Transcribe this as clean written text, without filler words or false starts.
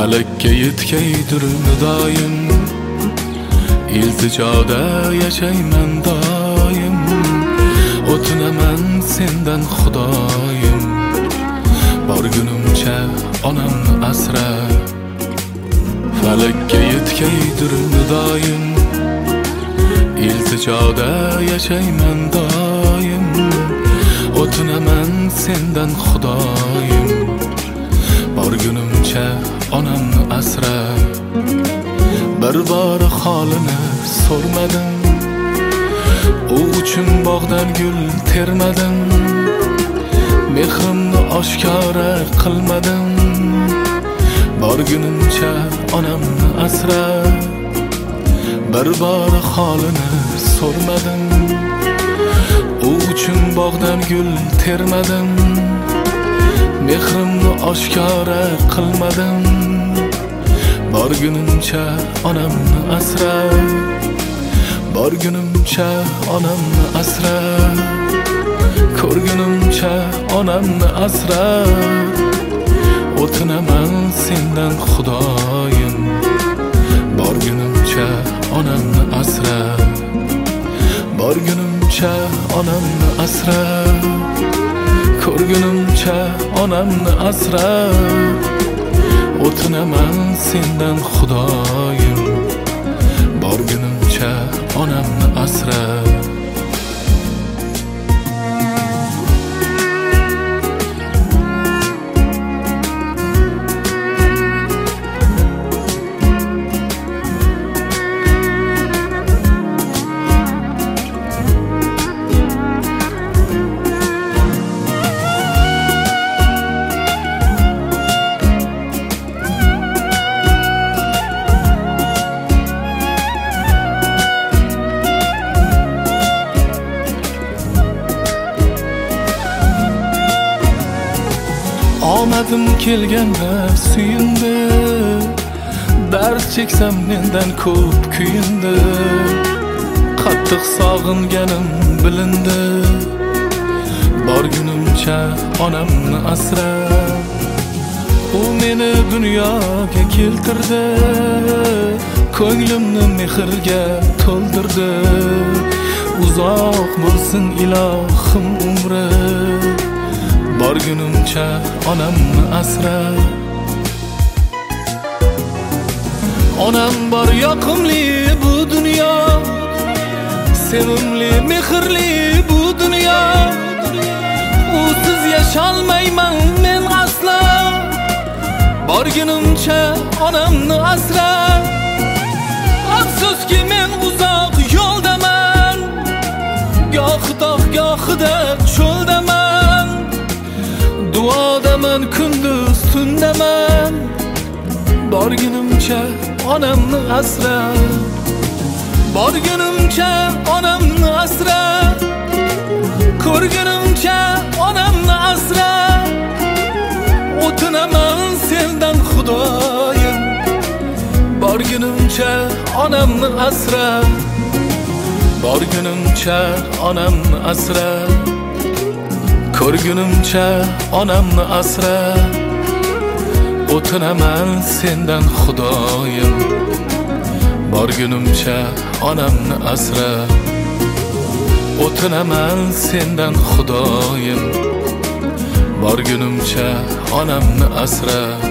Falakka yetkaydir nidoyim, iltijoda yashayman doim. O'tinaman sendan xudoyim, borgunimcha onamni asra. Falakka yetkaydir nidoyim, iltijoda yashayman doim. O'tinaman sendan xudoyim, borgunimcha onamni asra. Bir bor holini so'rmadim, u uchun bog'dan gul termadim. Mehrimni oshkora qilmadim, borgunimcha onamni asra. Bir bor holini so'rmadim, u uchun bog'dan gul termadim. Mehrimni oshkora qilmadim, borgunimcha onamni asra. Borgunimcha onamni asra, ko'rgunimcha onamni asra. O'tinaman sendan xudoyim, borgunimcha onamni asra. Borgunimcha onamni asra, ko'rgunimcha onamni asra. O'tinaman sendan xudoyim, borgunimcha onamni asra. Omadim kelganda suyundi, dard cheksam mendan ko'p kuyundi. Qattiq sog'inganim bilindi, borgunimcha onamni asra. U meni dunyoga keltirdi, ko'nglimni mehrga to'ldirdi. Uzoq bo'lsin ilohim umri, borgunimcha onamni asra. Onam bor yoqimli bu dunyo, sevimli mehrli bu dunyo. Usiz yasholmayman men aslo, borgunimcha onamni asra. Afsuski men uzoq yo'ldaman, goh tog' gohida cho'ldaman. Duodaman kunduz tundaman, borgunimcha onamni asra. Borgunimcha onamni asra, ko'rgunimcha onamni asra. O'tinaman sendan xudoyim, borgunimcha onamni asra. Borgunimcha onamni asra, ko'rgunimcha onamni asra. O'tinaman sendan xudoyim, borgunimcha onamni asra. O'tinaman sendan xudoyim, borgunimcha onamni asra.